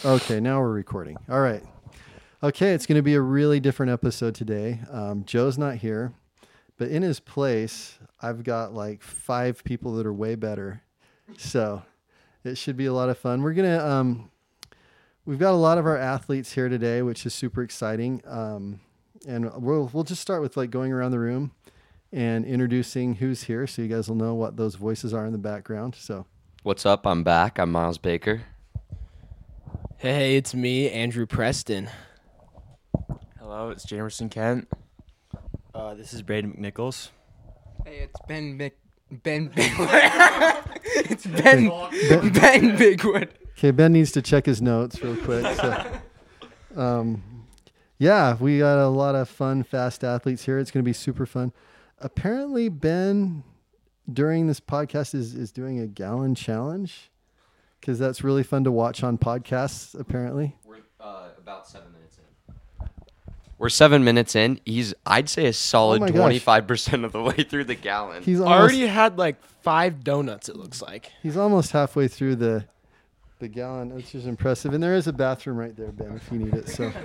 Okay, now we're recording. All right. Okay, it's going to be a really different episode today. Joe's not here, but in his place, I've got like 5 people that are way better. So it should be a lot of fun. We're going to, we've got a lot of our athletes here today, which is super exciting. And we'll just start with like going around the room and introducing who's here so you guys will know what those voices are in the background. So what's up? I'm back. I'm Miles Baker. Hey, it's me, Andrew Preston. Hello, it's Jamerson Kent. This is Braden McNichols. Hey, it's Ben Bigwood. It's Ben Bigwood. Okay, Ben needs to check his notes real quick. So, yeah, we got a lot of fun, fast athletes here. It's going to be super fun. Apparently, Ben, during this podcast, is doing a gallon challenge because that's really fun to watch on podcasts, apparently. We're about 7 minutes in. We're 7 minutes in. He's, I'd say, a solid 25% of the way through the gallon. He's Already had like 5 donuts, it looks like. He's almost halfway through the gallon, which is impressive. And there is a bathroom right there, Ben, if you need it. So,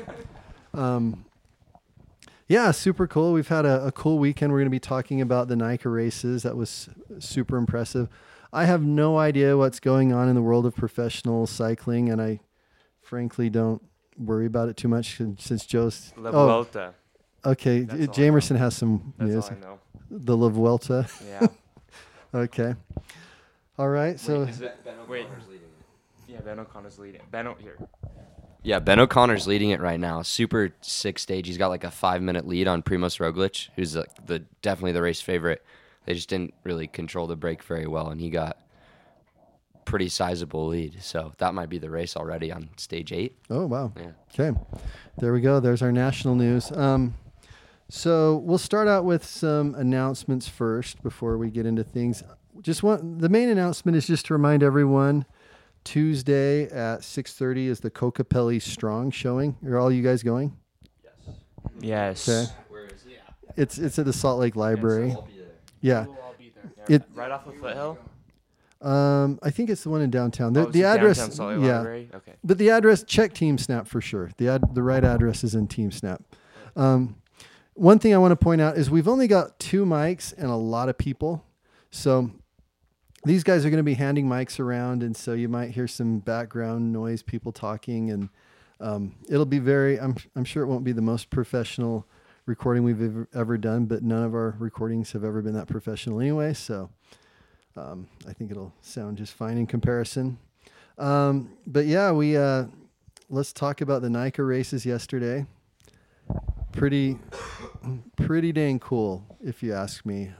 yeah, super cool. We've had a cool weekend. We're going to be talking about the NICA races. That was super impressive. I have no idea what's going on in the world of professional cycling, and I frankly don't worry about it too much since Joe's... La Vuelta. Okay, Jamerson has some news. That's all I know. The La Vuelta. Yeah. Okay. All right, so... Wait. Yeah, Ben O'Connor's leading. Here. Yeah, Ben O'Connor's leading it right now. Super sick stage. He's got like a 5-minute lead on Primoz Roglic, who's definitely the race favorite. They just didn't really control the break very well, and he got pretty sizable lead. So that might be the race already on stage 8. Oh, wow. Yeah. Okay. There we go. There's our national news. So we'll start out with some announcements first before we get into things. The main announcement is just to remind everyone, Tuesday at 6:30 is the Kokopelli Strong showing. Are all you guys going? Yes. Okay. Where is it? It's at the Salt Lake Library. I'll be there. Yeah. We'll all be there. Right off of Foothill? I think it's the one in downtown. It's The address, downtown Salt Lake Library? Okay. but the address, check Team Snap for sure. The right address is in Team Snap. One thing I want to point out is we've only got 2 mics and a lot of people. So these guys are going to be handing mics around, and so you might hear some background noise, people talking, and it'll be I'm sure it won't be the most professional recording we've ever done, but none of our recordings have ever been that professional anyway, so I think it'll sound just fine in comparison. But yeah, let's talk about the NICA races yesterday. Pretty dang cool, if you ask me.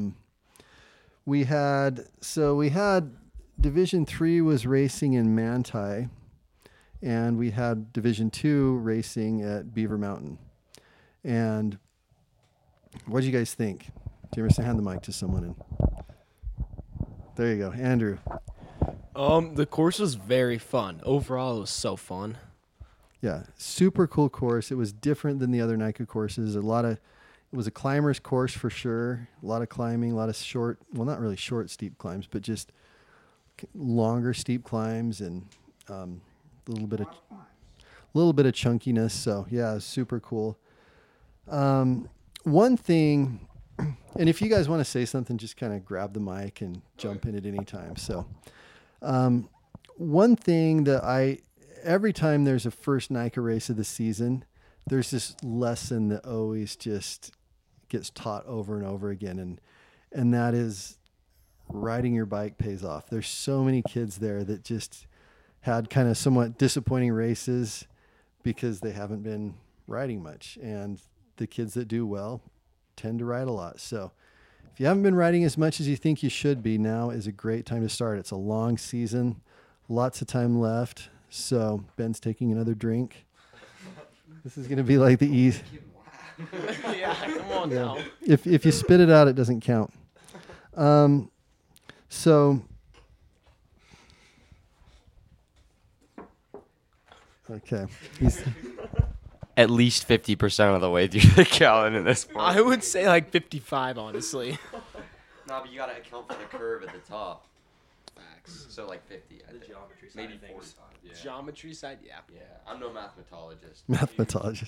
We had Division 3 was racing in Manti, and we had Division 2 racing at Beaver Mountain. And what did you guys think? Jamerson, hand the mic to someone. And there you go, Andrew. The course was very fun. Overall, it was so fun. Yeah, super cool course. It was different than the other NICA courses. It was a climber's course for sure. A lot of climbing, a lot of short, well, not really short steep climbs, but just longer steep climbs and a little bit of chunkiness. So yeah, super cool. One thing, and if you guys want to say something, just kind of grab the mic and jump in at any time. So one thing that every time there's a first NICA race of the season, there's this lesson that always just gets taught over and over again. And that is riding your bike pays off. There's so many kids there that just had kind of somewhat disappointing races because they haven't been riding much. And the kids that do well tend to ride a lot. So if you haven't been riding as much as you think you should be, now is a great time to start. It's a long season, lots of time left. So Ben's taking another drink. This is going to be like the easy. Yeah, come on now. If you spit it out, it doesn't count. So okay, he's At least 50% of the way through the gallon in this point. I would say like 55, honestly. No, but you got to account for the curve at the top. Facts. So like 50. I think. geometry Maybe 45. Yeah. Geometry side, yeah. Yeah. I'm no mathematologist. Mathematologist.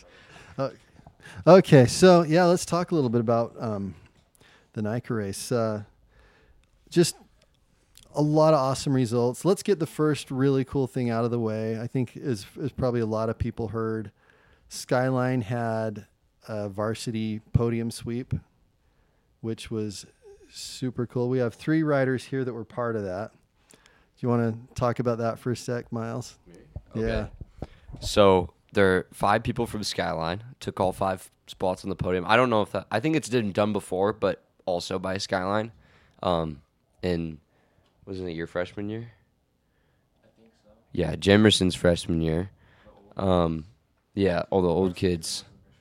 Okay, so yeah, let's talk a little bit about the Nike race. Just a lot of awesome results. Let's get the first really cool thing out of the way. I think is probably a lot of people heard. Skyline had a varsity podium sweep, which was super cool. We have 3 riders here that were part of that. Do you want to talk about that for a sec, Miles? Okay. Yeah. So there are 5 people from Skyline, took all 5 spots on the podium. I don't know if that, I think it's been done before, but also by Skyline. In, wasn't it your freshman year? I think so. Yeah, Jemerson's freshman year. Yeah, all the old kids.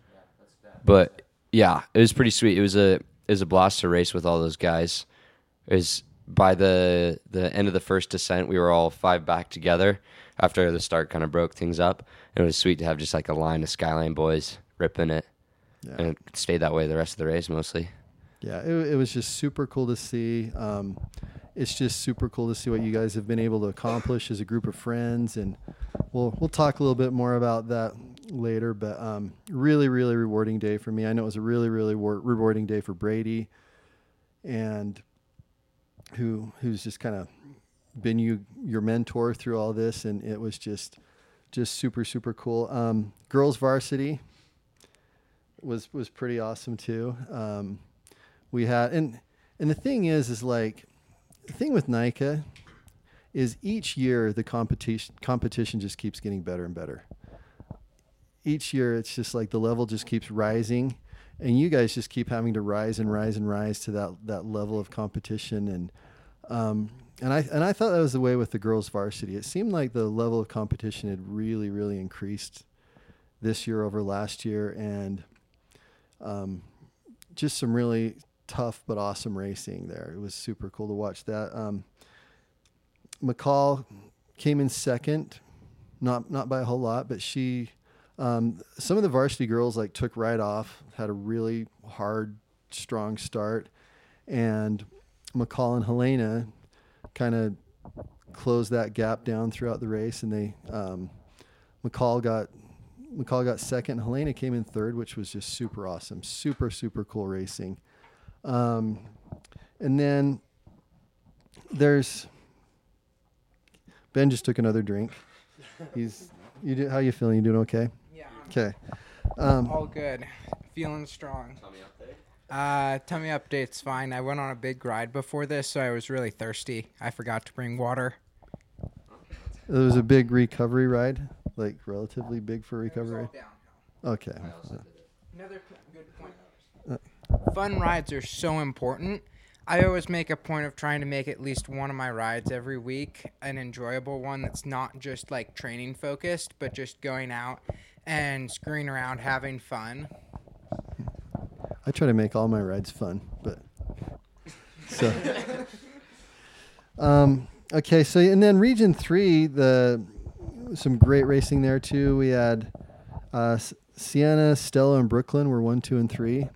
But yeah, it was pretty sweet. It was a blast to race with all those guys. It was by the end of the first descent, we were all 5 back together after the start kind of broke things up. And it was sweet to have just like a line of Skyline boys ripping it. Yeah. And it stayed that way the rest of the race mostly. Yeah, it was just super cool to see. It's just super cool to see what you guys have been able to accomplish as a group of friends, and we'll talk a little bit more about that later. But really, really rewarding day for me. I know it was a really, really rewarding day for Brady, and who's just kind of been your mentor through all this, and it was just super, super cool. Girls varsity was pretty awesome too. We had and the thing is like the thing with NICA is each year the competition just keeps getting better and better. Each year it's just like the level just keeps rising, and you guys just keep having to rise and rise and rise to that level of competition. And I thought that was the way with the girls varsity. It seemed like the level of competition had really, really increased this year over last year, and just some really tough but awesome racing there. It was super cool to watch that. McCall came in second, not by a whole lot, but she some of the varsity girls like took right off, had a really hard, strong start, and McCall and Helena kind of closed that gap down throughout the race, and they McCall got second. Helena came in third, which was just super awesome, super, super cool racing. And then there's Ben just took another drink. How you feeling? You doing okay? Yeah. Okay. All good. Feeling strong. Tummy update's fine. I went on a big ride before this, so I was really thirsty. I forgot to bring water. It was a big recovery ride, like relatively big for recovery. Okay. Another good point. Fun rides are so important. I always make a point of trying to make at least one of my rides every week an enjoyable one that's not just like training focused, but just going out and screwing around, having fun. I try to make all my rides fun, but so okay. So and then Region 3, some great racing there too. We had Sienna, Stella, and Brooklyn were 1, 2, and 3.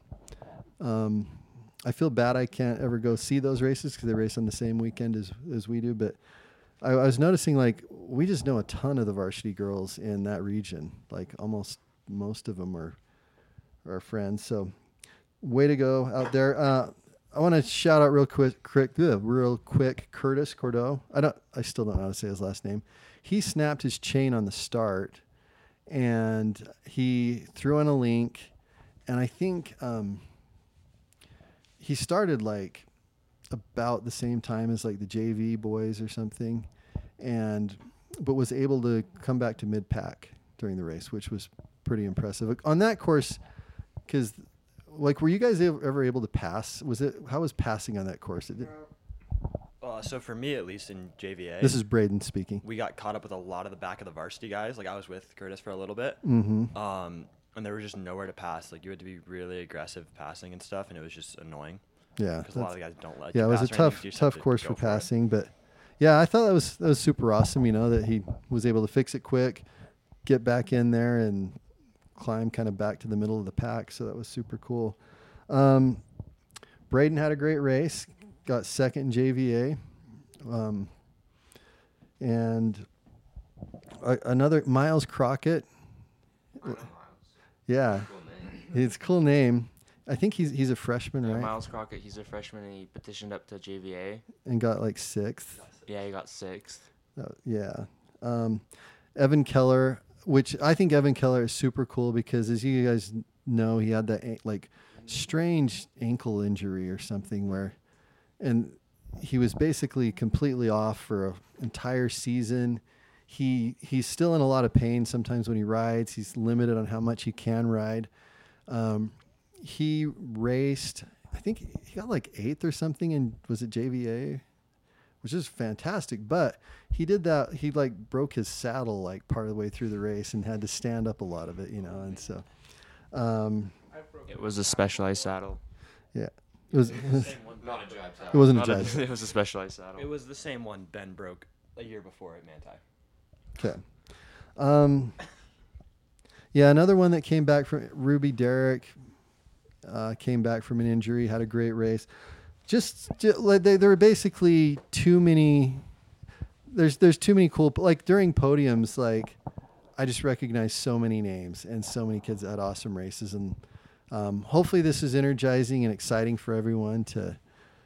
I feel bad I can't ever go see those races because they race on the same weekend as we do. But I was noticing like we just know a ton of the varsity girls in that region. Like almost most of them are friends. So way to go out there. I want to shout out real quick Curtis Cordeau. I still don't know how to say his last name. He snapped his chain on the start, and he threw in a link, and I think he started like about the same time as like the JV boys or something, but was able to come back to mid-pack during the race, which was pretty impressive on that course. Because like, were you guys ever able to pass? How was passing on that course? So for me, at least in JVA, This is Braden speaking. we got caught up with a lot of the back of the varsity guys. Like I was with Curtis for a little bit. Mm-hmm. And there was just nowhere to pass. Like you had to be really aggressive passing and stuff, and it was just annoying Yeah. because a lot of the guys don't let Yeah, you it was pass a or anything, so you just have tough to course go for it. passing, but yeah, I thought that was super awesome. You know, that he was able to fix it quick, get back in there, and climb kind of back to the middle of the pack. So that was super cool. Braden had a great race, got second in JVA. and another Miles Crockett. Yeah, it's a cool name. I think he's a freshman, right? Miles Crockett, he's a freshman, and he petitioned up to JVA. And got like 6th. Yeah, he got 6th. Yeah. Evan Keller, which I think Evan Keller is super cool because, as you guys know, he had that like strange ankle injury or something and he was basically completely off for an entire season. He's still in a lot of pain sometimes when he rides. He's limited on how much he can ride. He raced, I think he got like 8th or something, and was it JVA? Which is fantastic, but he did that. He like broke his saddle like part of the way through the race and had to stand up a lot of it, and so. It was a specialized saddle. Yeah, it was. Not a jive It wasn't a Not jive. It was a specialized saddle. It was the same one Ben broke a year before at Manti. Okay. Yeah, another one that came back from Ruby Derrick. Came back from an injury, had a great race. Just like there were basically too many. There's too many cool, like during podiums, like I just recognize so many names and so many kids that had awesome races, and hopefully this is energizing and exciting for everyone to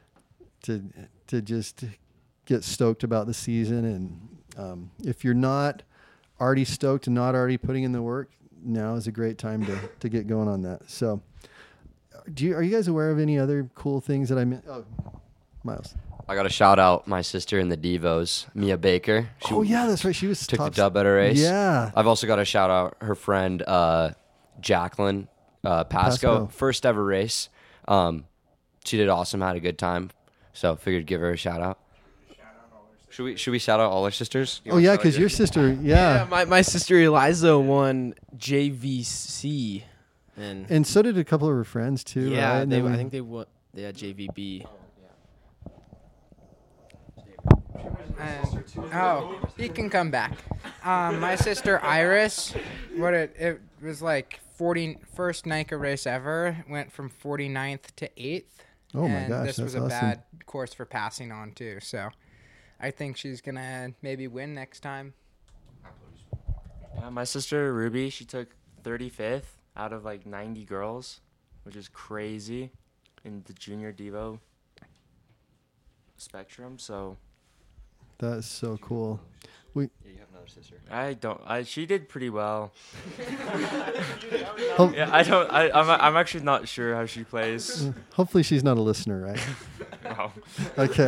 just get stoked about the season. And if you're not already stoked and not already putting in the work, now is a great time to get going on that. So. Are you guys aware of any other cool things that I meant? Oh, Miles. I got to shout out my sister in the Devos, Mia Baker. She Yeah, that's right. She was took the top dub at her race. Yeah. I've also got to shout out her friend Jacqueline Pasco. First ever race. She did awesome. Had a good time. So figured give her a shout out. Should we shout out all our sisters? Oh yeah, because your sister. Yeah. My sister Eliza won JVC. And so did a couple of her friends too. Yeah, right? I think they had JVB. He can come back. My sister Iris, it was like first NICA race ever, went from 49th to 8th. Oh my and gosh, this was that's a awesome. bad course for passing on too. So I think she's gonna maybe win next time. Yeah, my sister Ruby, she took 35th out of like 90 girls, which is crazy in the junior Devo spectrum. So That's so cool. Yeah, you have another sister. she did pretty well. Ho- Yeah, I'm actually not sure how she plays. Hopefully she's not a listener, right? No. Okay.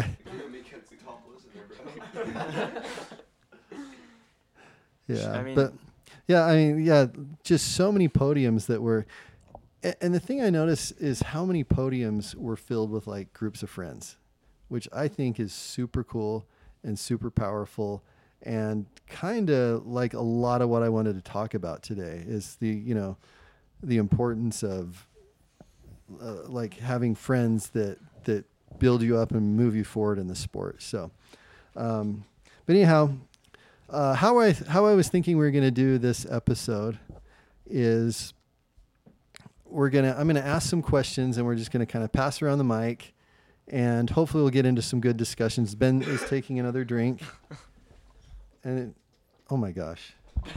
Yeah, I mean- but yeah, just so many podiums that were, and the thing I noticed is how many podiums were filled with like groups of friends, which I think is super cool and super powerful, and kind of like a lot of what I wanted to talk about today is the importance of like having friends that build you up and move you forward in the sport. So, but anyhow. How I was thinking we were going to do this episode is I'm gonna ask some questions, and we're just going to kind of pass around the mic, and hopefully we'll get into some good discussions. Ben is taking another drink, and oh my gosh.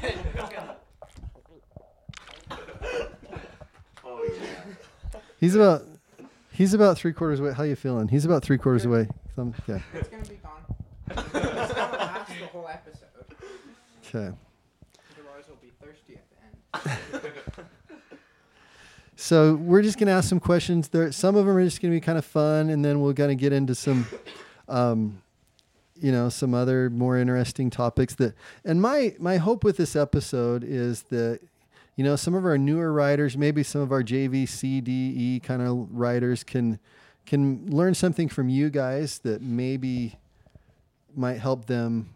He's about 3/4 away. How you feeling? He's about 3/4 away. Yeah. It's gonna be gone. It's gonna last the whole episode. Okay. Otherwise, we'll be thirsty at the end. So we're just gonna ask some questions. Some of them are just gonna be kind of fun, and then we're gonna get into some, some other more interesting topics. And my hope with this episode is that, some of our newer riders, maybe some of our JV, D, E kind of riders can learn something from you guys that maybe might help them,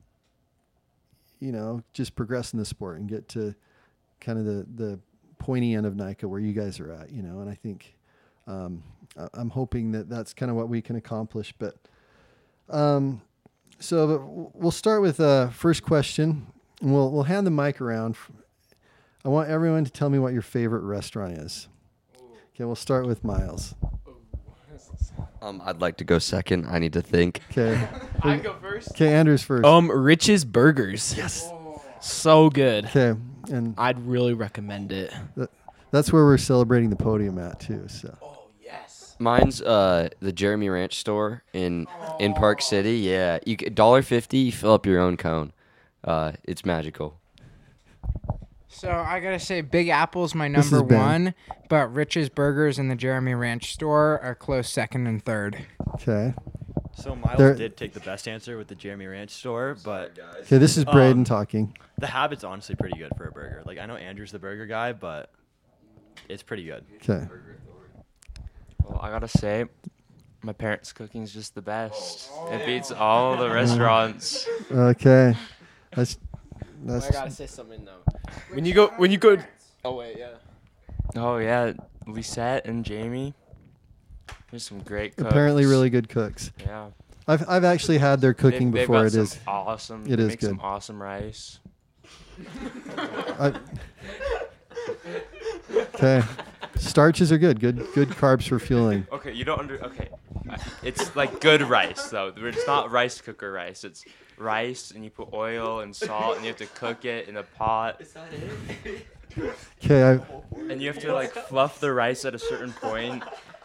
just progress in the sport and get to kind of the pointy end of NICA where you guys are at, and I think I'm hoping that that's kind of what we can accomplish. But so we'll start with first question, and we'll hand the mic around. I want everyone to tell me what your favorite restaurant is. Okay, we'll start with Miles. I'd like to go second. I need to think. Okay. I go first. Okay, Andrew's first. Rich's Burgers. Yes. So good. Okay, and I'd really recommend it. that's where we're celebrating the podium at too. So Mine's the Jeremy Ranch store in Park City. Yeah, you $1.50. You fill up your own cone. It's magical. So I gotta say, Big Apple's my This is number Ben. one, but Rich's Burgers and the Jeremy Ranch store are close second and third. okay, So Miles There- did take the best answer with the Jeremy Ranch store, but okay. This is Braden talking. the habit's honestly pretty good for a burger. Like I know Andrew's the burger guy, but it's pretty good. Okay, Well, I gotta say, my parents' cooking's just the best. It beats all the restaurants. okay. That's I gotta say something though. When you go. Oh wait, yeah. Oh yeah, Lisette and Jamie. There's some great cooks. apparently really good cooks. Yeah. I've actually had their cooking They've before. got It some is. awesome. it they is make good. some awesome rice. Okay, starches are good. Good carbs for fueling. Okay, you don't Okay, it's like good rice though. It's not rice cooker rice. It's rice and you put oil and salt and you have to cook it in a pot. Okay, And you have to like fluff the rice at a certain point.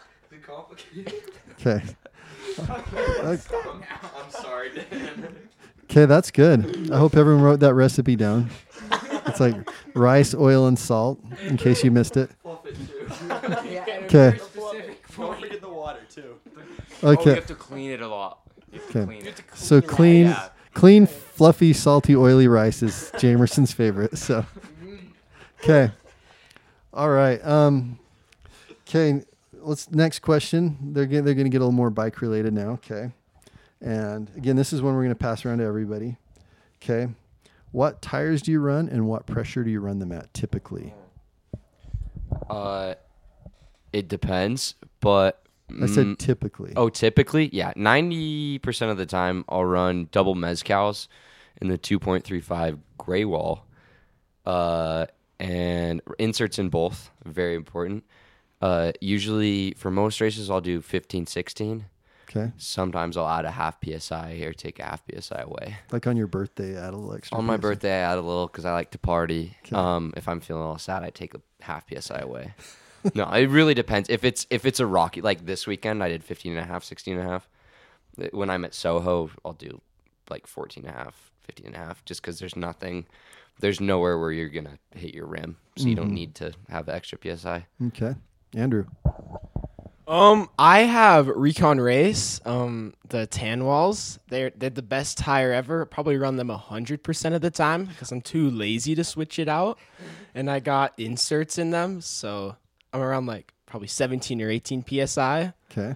okay, I'm sorry, Dan. okay. That's good. I hope everyone wrote that recipe down. It's like rice, oil, and salt. In case you missed it. Okay. Don't forget the water too. Oh, you Okay. have to clean it a lot. You have to Okay. clean it. So clean, Yeah. clean, fluffy, salty, oily rice is Jamerson's favorite. So, okay, all right. Okay. Next question. They're gonna get a little more bike related now. Okay, and again, this is one we're gonna pass around to everybody. Okay, what tires do you run and what pressure do you run them at typically? It depends, but I said typically. Oh, typically, yeah. 90% of the time, I'll run double mezcals in the 2.35 gray wall, and inserts in both. Very important. Usually, for most races, I'll do 15, 16. Okay, Sometimes I'll add a half PSI or take a half PSI away. like on your birthday, add a little extra. On my PSI. birthday, I add a little because I like to party. Okay. If I'm feeling all sad, I take a half PSI away. No, it really depends. If it's a rocky, like this weekend, I did 15 and a half, 16 and a half. When I'm at Soho, I'll do like 14 and a half, 15 and a half, just because there's nowhere where you're going to hit your rim. So you don't need to have the extra PSI. Okay, Andrew. I have Recon Race. The tan walls. They're the best tire ever. Probably run them 100% of the time because I'm too lazy to switch it out. And I got inserts in them, so I'm around like probably 17 or 18 psi. Okay,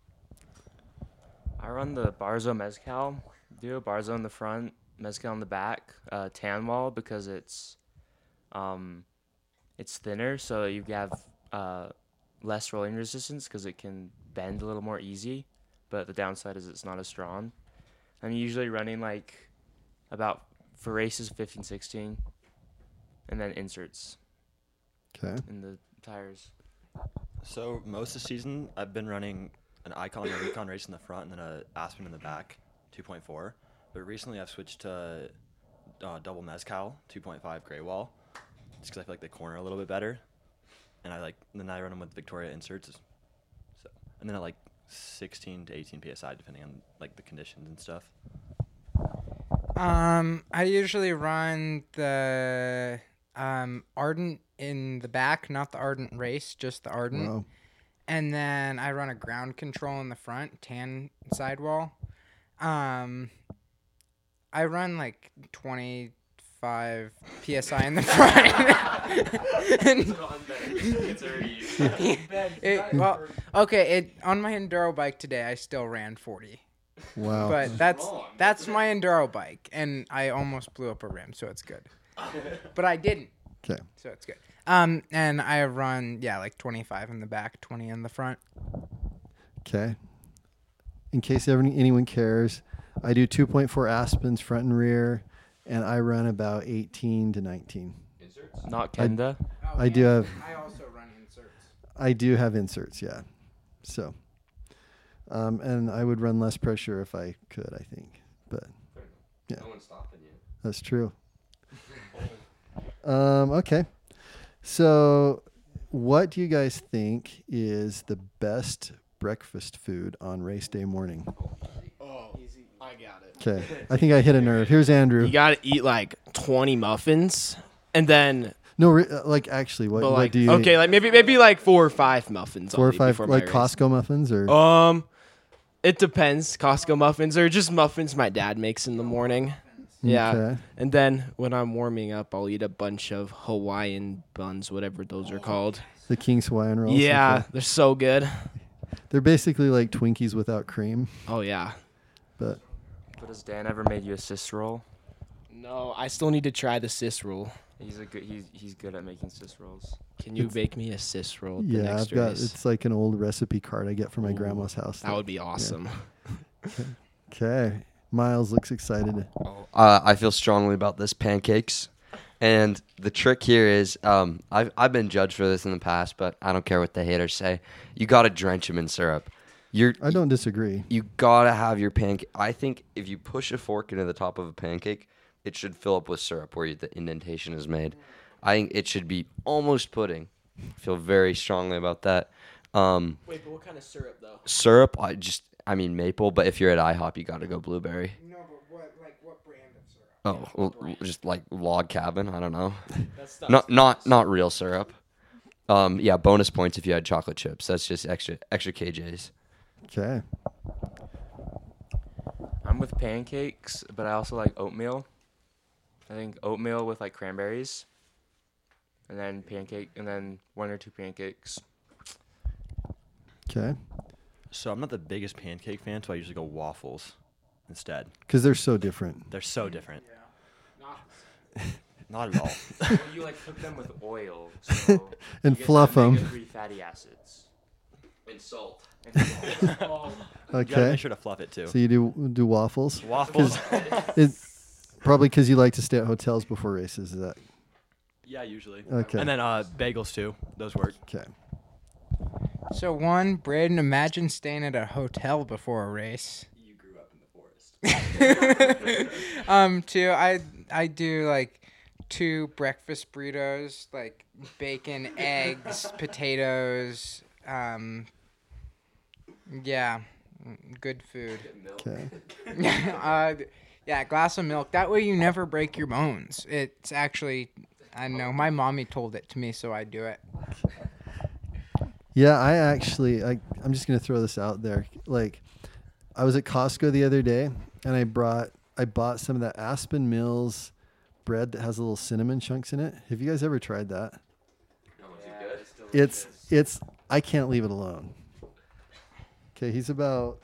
I run the Barzo Mezcal. Do Barzo in the front, Mezcal in the back, tan wall because it's thinner, so you have less rolling resistance because it can bend a little more easy. But the downside is it's not as strong. I'm usually running like about for races 15, 16, and then inserts okay, in the tires. So most of the season, I've been running an Icon or Recon Race in the front and then a Aspen in the back, 2.4. But recently, I've switched to double Mezcal, 2.5 gray wall, just because I feel like they corner a little bit better. And then I run them with Victoria inserts. So, and then at like 16 to 18 psi, depending on like the conditions and stuff. I usually run the Ardent in the back, not the Ardent Race, just the Ardent. wow. And then I run a ground control in the front, tan sidewall. I run like 25 psi in the front. On my enduro bike today, I still ran 40. Wow. But that's my enduro bike, and I almost blew up a rim, so it's good. But I didn't, Okay. so it's good. And I run like 25 in the back, 20 in the front. Okay. In case anyone cares, I do 2.4 Aspens front and rear, and I run about 18 to 19. Not Kenda. I do have I also run inserts. I do have inserts, yeah. So, And I would run less pressure if I could, I think. But yeah, No one's stopping you. that's true. Okay. So what do you guys think is the best breakfast food on race day morning? Oh, easy. I got it. Okay. I think I hit a nerve. Here's Andrew. You got to eat like 20 muffins, and then No, like actually, what, but what like do you okay, eat? like maybe like 4 or 5 muffins. 4 or only 5 before my like race. Costco muffins or It depends. Costco muffins or just muffins my dad makes in the morning. Yeah. Okay. And then when I'm warming up, I'll eat a bunch of Hawaiian buns, whatever those are called. The King's Hawaiian rolls. Yeah, Okay. they're so good. They're basically like Twinkies without cream, Oh yeah. but But has Dan ever made you a cis roll? No, I still need to try the cis roll. He's good at making cis rolls. Can you bake me a cis roll? At the yeah, next I've got race? it's like an old recipe card I get from my Ooh, grandma's house. That would be awesome. Okay. Miles looks excited. I feel strongly about this pancakes, and the trick here is I've been judged for this in the past, but I don't care what the haters say. You got to drench them in syrup. I don't disagree. You gotta have your pancake. I think if you push a fork into the top of a pancake, it should fill up with syrup where the indentation is made. I think it should be almost pudding. I feel very strongly about that. Wait, but what kind of syrup though? Syrup, I mean maple, but if you're at IHOP, you gotta go blueberry. No, but what brand of syrup? Oh, well, just like log cabin. I don't know. That's Not real syrup. Yeah, bonus points if you had chocolate chips. That's just extra KJs. Okay. I'm with pancakes, but I also like oatmeal. I think oatmeal with like cranberries, and then pancake, and then 1 or 2 pancakes. Okay. So I'm not the biggest pancake fan, so I usually go waffles instead. Because they're so different. They're so different. Not. Not at all. Well, you like cook them with oil, so And you get fluff the 'em. omega-3 fatty acids. And salt. And salt. You gotta Okay. make sure to fluff it too. So you do waffles? Waffles. Probably because you like to stay at hotels before races. Is that Yeah, usually. okay? And then bagels too. Those work. Okay. So one, Braden, imagine staying at a hotel before a race. You grew up in the forest. Two, I do like 2 breakfast burritos, like bacon, eggs, potatoes. Yeah, good food. Okay. Yeah, glass of milk. That way you never break your bones. It's actually, I know my mommy told it to me, so I do it. Yeah, I'm just gonna throw this out there. Like, I was at Costco the other day, and I bought some of that Aspen Mills bread that has little cinnamon chunks in it. Have you guys ever tried that? It's I can't leave it alone. Okay, he's about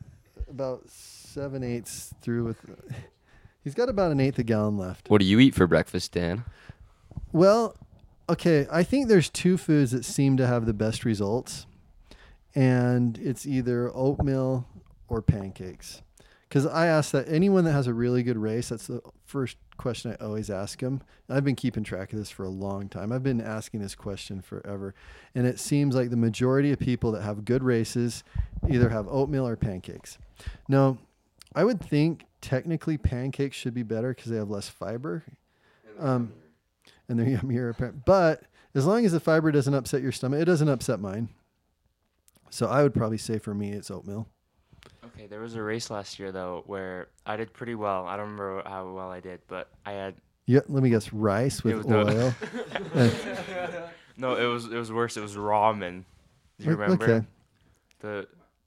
7/8 through with. He's got about 1/8 a gallon left. What do you eat for breakfast, Dan? Well, okay, I think there's 2 foods that seem to have the best results, and it's either oatmeal or pancakes. Because I ask that anyone that has a really good race, that's the first question I always ask them. I've been keeping track of this for a long time. I've been asking this question forever. And it seems like the majority of people that have good races either have oatmeal or pancakes. Now, I would think technically pancakes should be better because they have less fiber. And they're yummier. But as long as the fiber doesn't upset your stomach, it doesn't upset mine. So I would probably say for me, it's oatmeal. Okay, there was a race last year though where I did pretty well. I don't remember how well I did, but I had Yeah, let me guess, rice with was no- oil. no. It was worse. It was ramen. Do you remember Okay. the?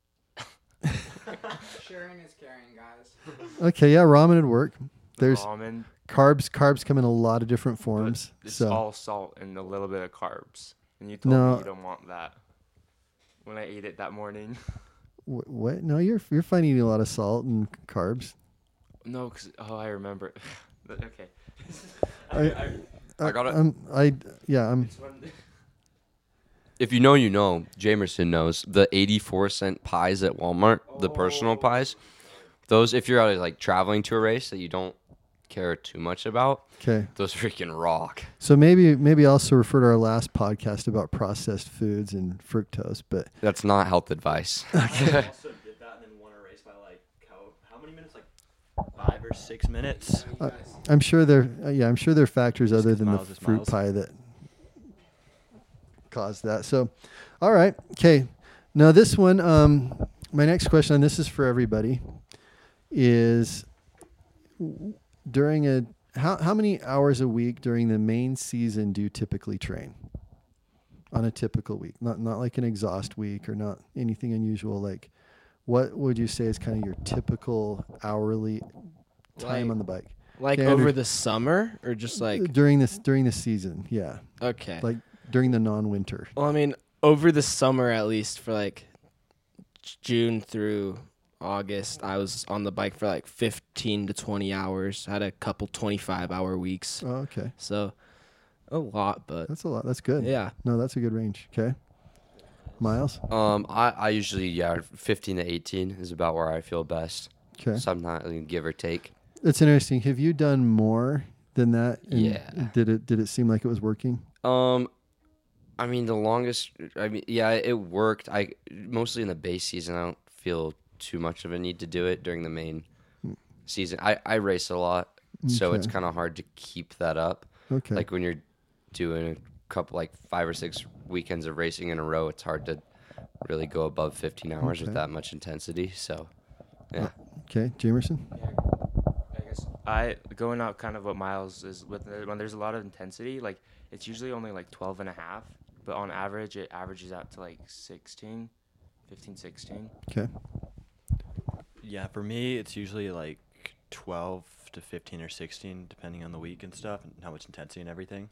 Sharing is caring, guys. Okay, yeah, ramen would work. There's ramen. carbs. Carbs come in a lot of different But forms. it's So all salt and a little bit of carbs. And you told No. me you don't want that. When I ate it that morning. what? No, you're fine eating a lot of salt and carbs. No, I remember. Okay. I got it. I'm It's when- If you know, you know. Jamerson knows the 84-cent pies at Walmart, the personal pies. Those, if you're out like traveling to a race that you don't care too much about, okay. those freaking rock. So maybe also refer to our last podcast about processed foods and fructose, but That's not health advice. 5 or 6 minutes. I'm sure there are factors Just other 'cause than the miles is fruit miles. pie that caused that. So, all right, okay. Now this one, my next question, and this is for everybody, is during how many hours a week during the main season do you typically train? On a typical week, not like an exhaust week or not anything unusual. Like, what would you say is kind of your typical hourly time Like- on the bike? Like Yeah, Andrew. over the summer or just like during the season, yeah, okay. like during the non-winter. Well, I mean, over the summer at least for like June through August, I was on the bike for like 15 to 20 hours. I had a couple 25-hour weeks. Oh, okay, So a lot, but that's a lot. That's good. yeah. No, that's a good range. Okay, Miles. I usually 15 to 18 is about where I feel best. Okay, Sometimes give or take. that's interesting. Have you done more than that? And Yeah. Did it seem like it was working? I mean, it worked. Mostly in the base season, I don't feel too much of a need to do it during the main season. I race a lot, so it's Okay. kind of hard to keep that up. Okay. Like when you're doing a couple, like 5 or 6 weekends of racing in a row, it's hard to really go above 15 hours Okay. with that much intensity. So, yeah. Okay, Jamerson. I guess I going out kind of what Miles is with when there's a lot of intensity, like it's usually only like 12 and a half, but on average it averages out to like 16. Okay. Yeah, for me, it's usually like 12 to 15 or 16, depending on the week and stuff, and how much intensity and everything.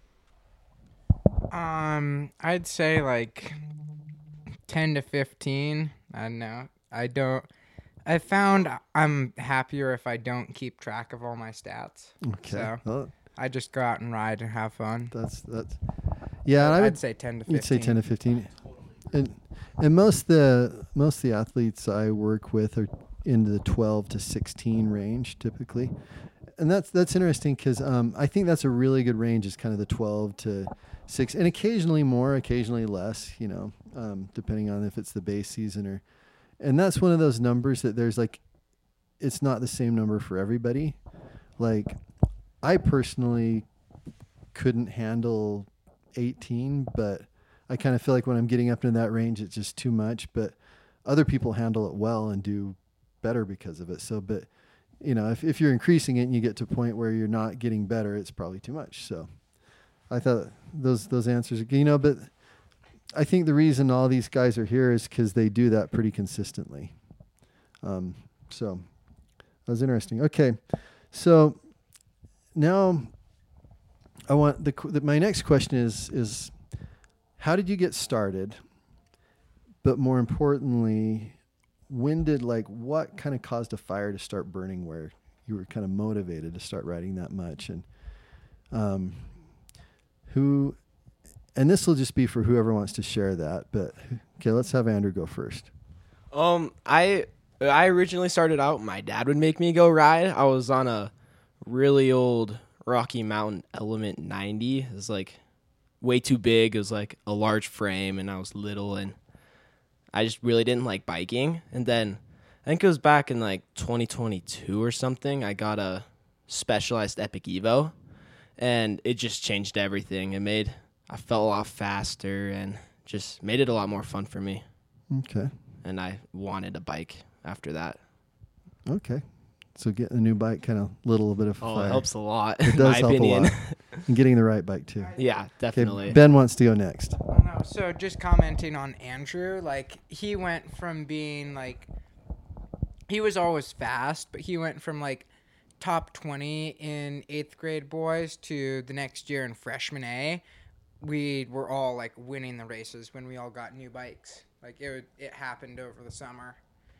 I'd say like 10 to 15. I don't know. I found I'm happier if I don't keep track of all my stats. Okay. So Well, I just go out and ride and have fun. that's yeah. And I I'd would say 10 to 15. You'd say 10 to 15. And most of the athletes I work with are in the 12 to 16 range typically. And that's interesting because I think that's a really good range, is kind of the 12 to 6, and occasionally more, occasionally less, depending on if it's the base season or. And that's one of those numbers that there's like, it's not the same number for everybody. Like, I personally couldn't handle 18, but I kind of feel like when I'm getting up into that range, it's just too much. But other people handle it well and do better because of it. So, but if you're increasing it and you get to a point where you're not getting better, it's probably too much. So, I thought those answers, but I think the reason all these guys are here is because they do that pretty consistently. So that was interesting. Okay, so now I want my next question is how did you get started? But more importantly, what kind of caused a fire to start burning where you were kind of motivated to start riding that much? And and this will just be for whoever wants to share that. But okay, let's have Andrew go first. I originally started out, my dad would make me go ride. I was on a really old Rocky Mountain Element 90. It was like way too big. It was like a large frame, and I was little, and I just really didn't like biking. And then I think it was back in like 2022 or something, I got a Specialized Epic Evo, and it just changed everything. I felt a lot faster and just made it a lot more fun for me. Okay. And I wanted a bike after that. Okay. So getting a new bike kind of little bit of a Oh, fire. it helps a lot, It in does my help opinion. a lot. And getting the right bike too. Yeah, definitely. Okay, Ben wants to go next. No, so just commenting on Andrew, like he went from being like, he was always fast, but he went from like top 20 in 8th grade boys to the next year in freshman A. We were all like winning the races when we all got new bikes. Like it happened over the summer.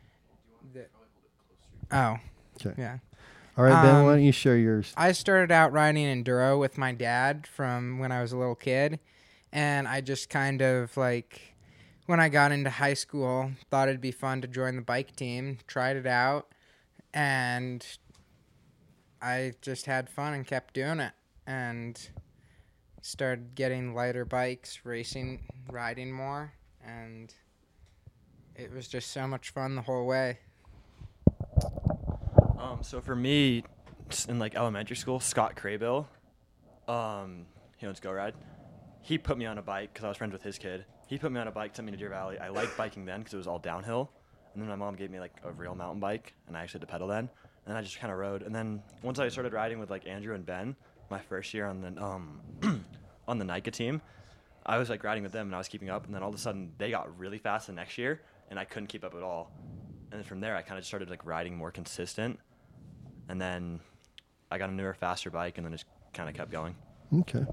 Oh, Okay. yeah. All right, Ben, why Um, don't you share yours? I started out riding enduro with my dad from when I was a little kid, and I just kind of like, when I got into high school, thought it'd be fun to join the bike team, tried it out, and I just had fun and kept doing it, and started getting lighter bikes, riding more, and it was just so much fun the whole way. So for me, in like elementary school, Scott Craybill, he owns Go Ride. He put me on a bike because I was friends with his kid. He put me on a bike, sent me to Deer Valley. I liked biking then because it was all downhill. And then my mom gave me like a real mountain bike, and I actually had to pedal then. And I just kind of rode. And then once I started riding with like Andrew and Ben, my first year on the on the NICA team, I was like riding with them and I was keeping up. And then all of a sudden they got really fast the next year, and I couldn't keep up at all. And then from there I kind of started like riding more consistent. And then I got a newer, faster bike, and then just kind of kept going. Okay.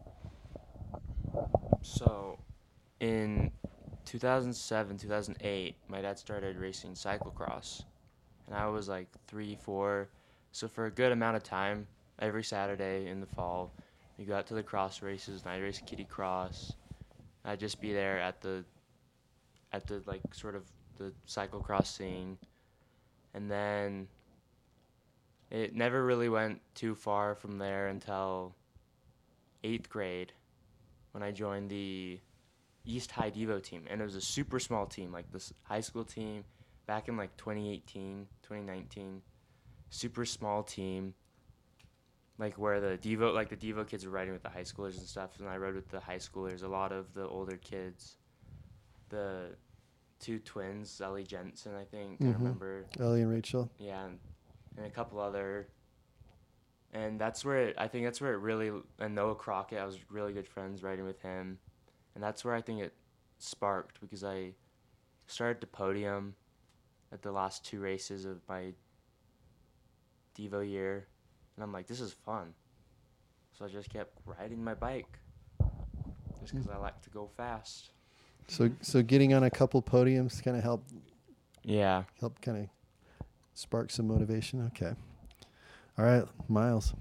So, in 2007, 2008, my dad started racing cyclocross, and I was like 3, 4. So for a good amount of time, every Saturday in the fall, we go out to the cross races, and I'd race Kitty Cross. I'd just be there at the like sort of the cyclocross scene, and then it never really went too far from there until 8th grade, when I joined the East High Devo team. And it was a super small team, like this high school team back in like 2018, 2019. Super small team, like where the Devo kids were riding with the high schoolers and stuff, and I rode with the high schoolers, a lot of the older kids. The 2 twins, Ellie Jensen, I think, I remember. Ellie and Rachel. Yeah, and a couple other. And that's where it really, and Noah Crockett, I was really good friends riding with him. And that's where I think it sparked, because I started to podium at the last 2 races of my Devo year. And I'm like, this is fun. So I just kept riding my bike, just because I like to go fast. So getting on a couple podiums kind of help kind of spark some motivation. Okay. All right, Miles.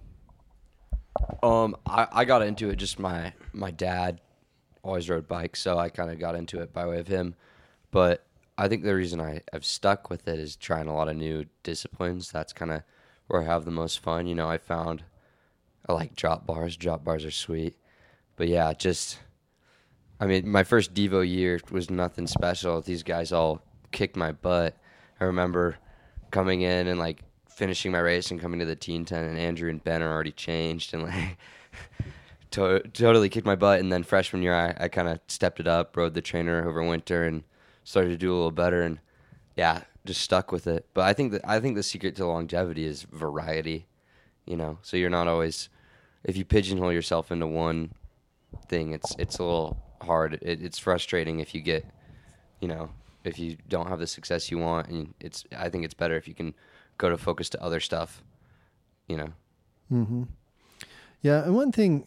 I got into it, just my dad always rode bikes, so I kind of got into it by way of him. But I think the reason I've stuck with it is trying a lot of new disciplines. That's kind of where I have the most fun. You know, I like drop bars. Drop bars are sweet. But yeah, my first Devo year was nothing special. These guys all kicked my butt. I remember coming in and like finishing my race and coming to the teen tent, and Andrew and Ben are already changed and like totally kicked my butt. And then freshman year, I kind of stepped it up, rode the trainer over winter, and started to do a little better. And yeah, just stuck with it. But I think the secret to longevity is variety. You know, so you're not always, if you pigeonhole yourself into one thing, it's a little hard. It's frustrating if you get, you know, if you don't have the success you want, and I think it's better if you can go to focus to other stuff, you know. Mm-hmm. Yeah, and one thing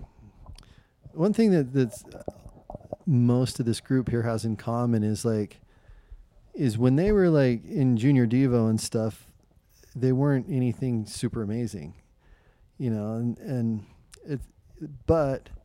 that's most of this group here has in common is when they were like in junior Devo and stuff, they weren't anything super amazing, you know, but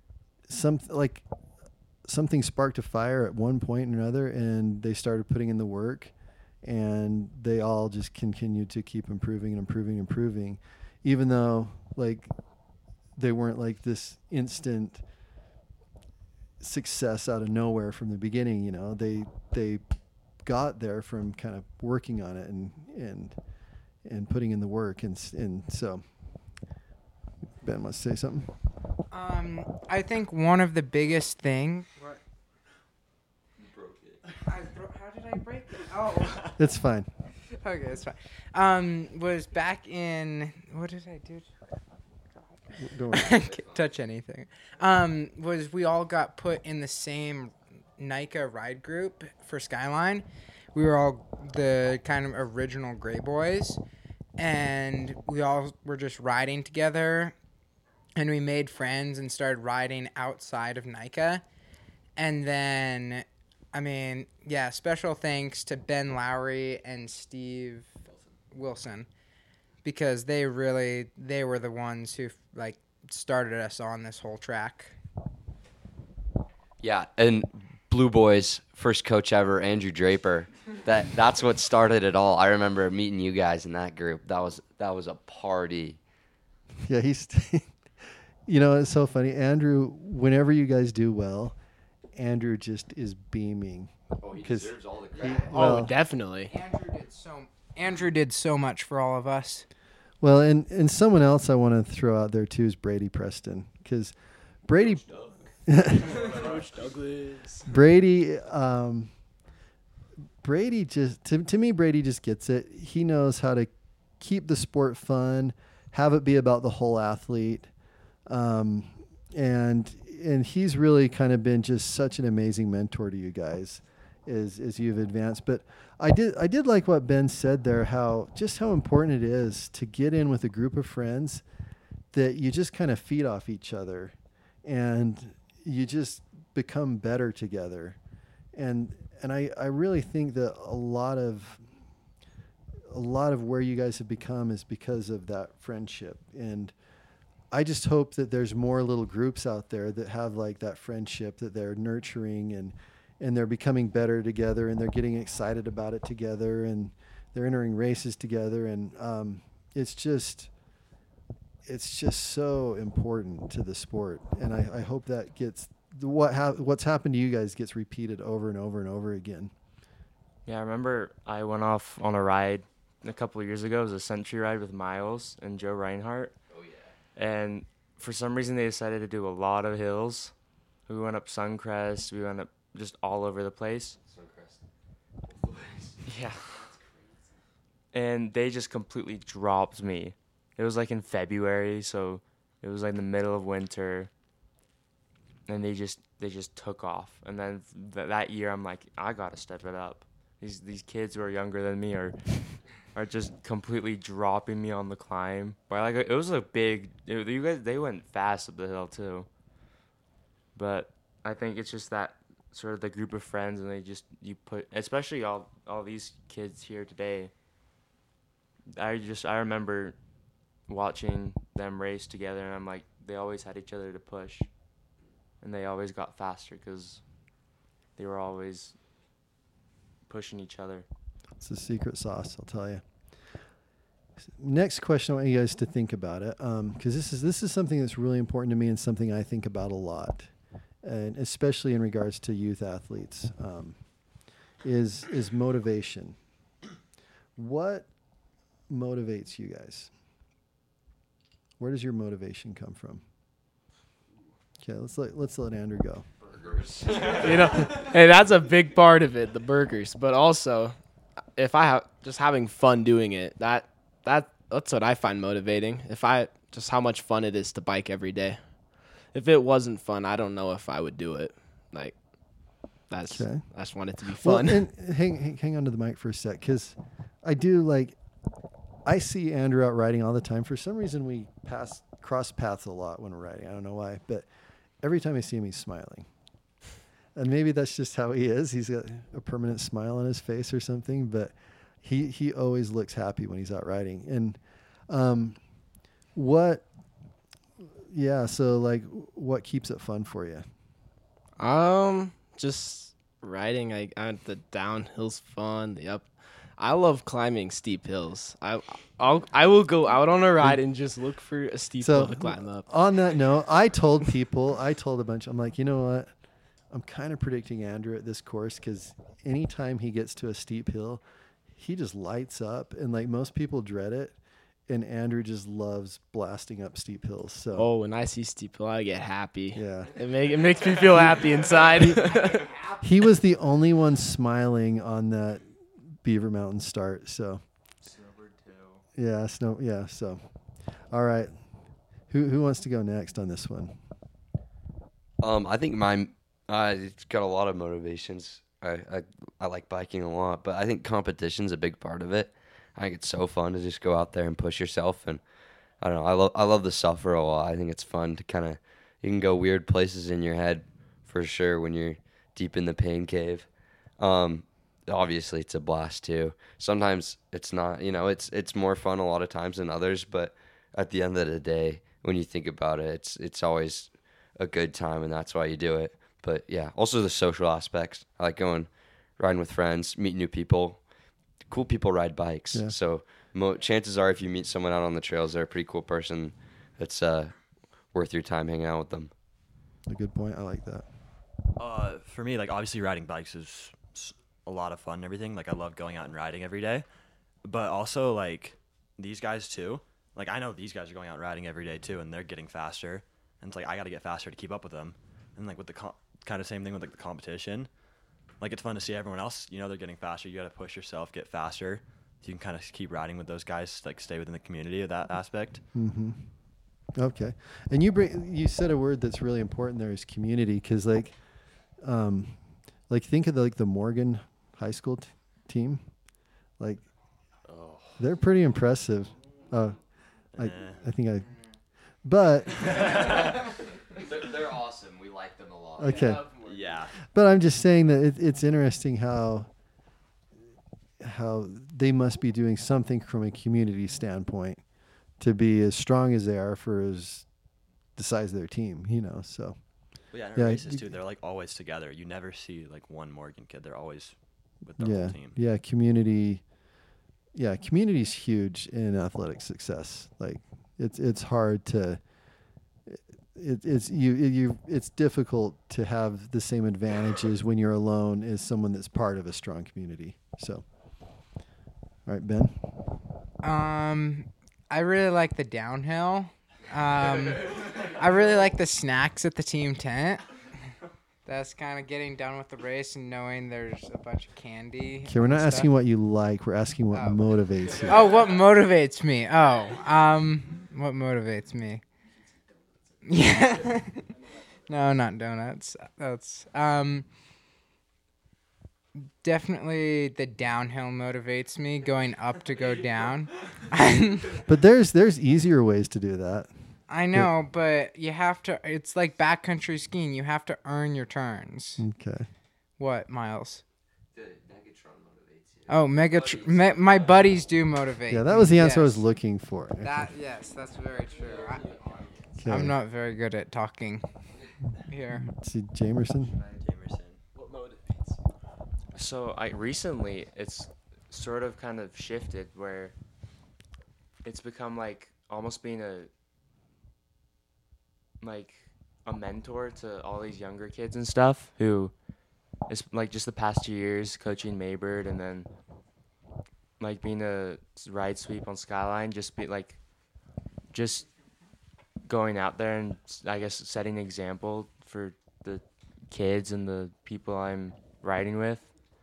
something sparked a fire at one point or another, and they started putting in the work, and they all just continued to keep improving, even though like they weren't like this instant success out of nowhere from the beginning. You know, they got there from kind of working on it and putting in the work, and so Ben wants to say something. I think one of the biggest things. What? You broke it. How did I break it? Oh. It's fine. Okay, it's fine. Was back in, what did I do? Don't worry. Can't touch anything. Was we all got put in the same NICA ride group for Skyline. We were all the kind of original Gray Boys, and we all were just riding together, and we made friends and started riding outside of NICA. And then, special thanks to Ben Lowry and Steve Wilson, because they were the ones who like started us on this whole track. Yeah, and Blue Boys first coach ever, Andrew Draper. That's what started it all. I remember meeting you guys in that group. That was a party. Yeah, you know, it's so funny. Andrew, whenever you guys do well, Andrew just is beaming. Oh, he deserves all the credit. Oh, definitely. Andrew did so Andrew did so much for all of us. Well, and someone else I want to throw out there too is Brady Preston, because Brady, Coach Douglas. Brady, Brady just to me Brady just gets it. He knows how to keep the sport fun, have it be about the whole athlete, and he's really kind of been just such an amazing mentor to you guys as you've advanced. But I did like what Ben said there, how important it is to get in with a group of friends that you just kind of feed off each other and you just become better together. And I really think that a lot of where you guys have become is because of that friendship. And I just hope that there's more little groups out there that have like that friendship that they're nurturing and they're becoming better together and they're getting excited about it together and they're entering races together. And it's just so important to the sport. And I hope that gets what's happened to you guys gets repeated over and over and over again. Yeah, I remember I went off on a ride a couple of years ago. It was a century ride with Miles and Joe Reinhardt. Oh, yeah. And for some reason, they decided to do a lot of hills. We went up Suncrest. We went up just all over the place. Suncrest. Yeah. And they just completely dropped me. It was like in February, so it was like in the middle of winter. And they just took off. And then that year, I'm like, I gotta step it up. These kids who are younger than me are just completely dropping me on the climb. But like it was a big. You guys, they went fast up the hill too. But I think it's just that sort of the group of friends, and you put, especially all these kids here today. I remember watching them race together, and I'm like, they always had each other to push. And they always got faster because they were always pushing each other. It's the secret sauce, I'll tell you. Next question, I want you guys to think about it, because this is something that's really important to me and something I think about a lot, and especially in regards to youth athletes, is motivation. What motivates you guys? Where does your motivation come from? Okay, let's let Andrew go. Burgers. Hey, that's a big part of it, the burgers. But also, if I have just having fun doing it, that's what I find motivating. Just how much fun it is to bike every day. If it wasn't fun, I don't know if I would do it. Like, I just want it to be fun. Well, and hang on to the mic for a sec, because I see Andrew out riding all the time. For some reason, we cross paths a lot when we're riding. I don't know why, but every time I see him, he's smiling. And maybe that's just how he is. He's got a permanent smile on his face or something, but he always looks happy when he's out riding. And what keeps it fun for you? Just riding. The downhill's fun. The up. I love climbing steep hills. I will go out on a ride and just look for a steep hill to climb up. On that note, I told a bunch, I'm like, you know what? I'm kind of predicting Andrew at this course, because anytime he gets to a steep hill, he just lights up, and like most people dread it, and Andrew just loves blasting up steep hills. So when I see steep hill, I get happy. Yeah, it makes me feel happy inside. He was the only one smiling on that Beaver Mountain start. So Snowbird too. Yeah, So, all right, who wants to go next on this one? I think it's got a lot of motivations. I like biking a lot, but I think competition's a big part of it. I think it's so fun to just go out there and push yourself, and I don't know. I love the suffer a lot. I think it's fun to you can go weird places in your head for sure when you're deep in the pain cave. Obviously it's a blast too. Sometimes it's not, it's more fun a lot of times than others, but at the end of the day, when you think about it, it's always a good time, and that's why you do it. But yeah, also the social aspects. I like riding with friends, meet new people. Cool people ride bikes. Yeah. So chances are if you meet someone out on the trails, they're a pretty cool person. It's worth your time hanging out with them. A good point. I like that. For me, like obviously riding bikes is a lot of fun and everything. Like I love going out and riding every day. But also, like, these guys, too. Like, I know these guys are going out riding every day, too, and they're getting faster. And it's like, I got to get faster to keep up with them. And, like, with the kind of same thing with, like, the competition. Like, it's fun to see everyone else. You know they're getting faster. You got to push yourself, get faster. So you can kind of keep riding with those guys, like, stay within the community of that aspect. Mm-hmm. Okay. And you said a word that's really important there is community, because, like think of the Morgan High School team. Like, they're pretty impressive. I think but They're awesome. We like them a lot. okay. Yeah. But I'm just saying that it's interesting how they must be doing something from a community standpoint to be as strong as they are for the size of their team, so. Well, yeah, and in races, too, they're, like, always together. You never see, like, one Morgan kid. They're always with the whole team. Yeah, community's huge in athletic success. Like, it's hard to it's difficult to have the same advantages when you're alone as someone that's part of a strong community. So, all right, Ben. I really like the downhill. I really like the snacks at the team tent. That's kind of getting done with the race and knowing there's a bunch of candy. Okay, we're not asking what you like. We're asking what motivates you. Oh, what motivates me? What motivates me? Yeah. No, not donuts. That's definitely the downhill motivates me. Going up to go down. But there's easier ways to do that. I know, but you have to. It's like backcountry skiing. You have to earn your turns. Okay. What, Miles? The Megatron motivates you. Oh, my buddies do motivate. Yeah, that was the answer I was yes. looking for. Yes, that's very true. Okay. I'm not very good at talking here. See, Jamerson. What motivates? So recently it's sort of kind of shifted where it's become like almost being a mentor to all these younger kids and stuff who is like just the past 2 years coaching Maybird and then like being a ride sweep on Skyline, just going out there and I guess setting an example for the kids and the people I'm riding with.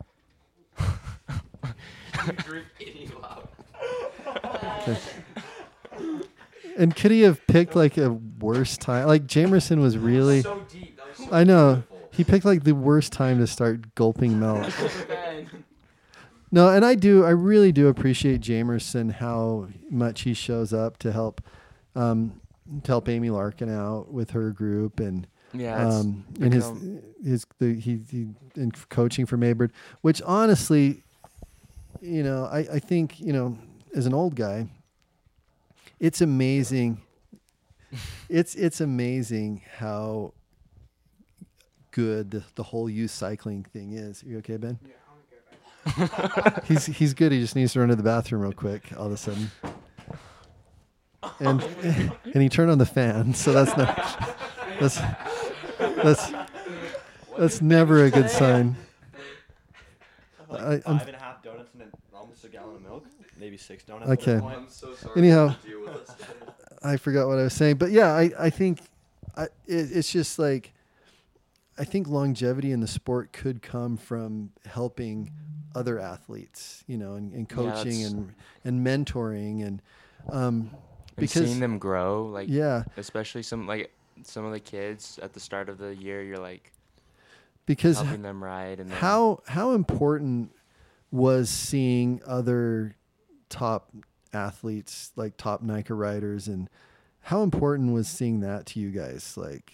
Okay. And could he have picked like a worse time? Like Jamerson was really. So deep. That was so I know. beautiful. He picked like the worst time to start gulping milk. No, and I really do appreciate Jamerson, how much he shows up to help Amy Larkin out with her group and and in coaching for Maybird, which honestly, I think, as an old guy, it's amazing. It's amazing how good the whole youth cycling thing is. Are you okay, Ben? Yeah, I'm good. He's good. He just needs to run to the bathroom real quick all of a sudden. And he turned on the fan, so that's never a good sign. Like 5.5 donuts and almost a gallon of milk, maybe 6 donuts. Okay. At that point. I'm so sorry. Anyhow, to deal with this. I forgot what I was saying, but yeah, I think it's just like I think longevity in the sport could come from helping other athletes, and coaching and mentoring and because seeing them grow, especially some of the kids at the start of the year, you're like because helping them ride. And how important was seeing other top athletes, like top NICA riders, and how important was seeing that to you guys?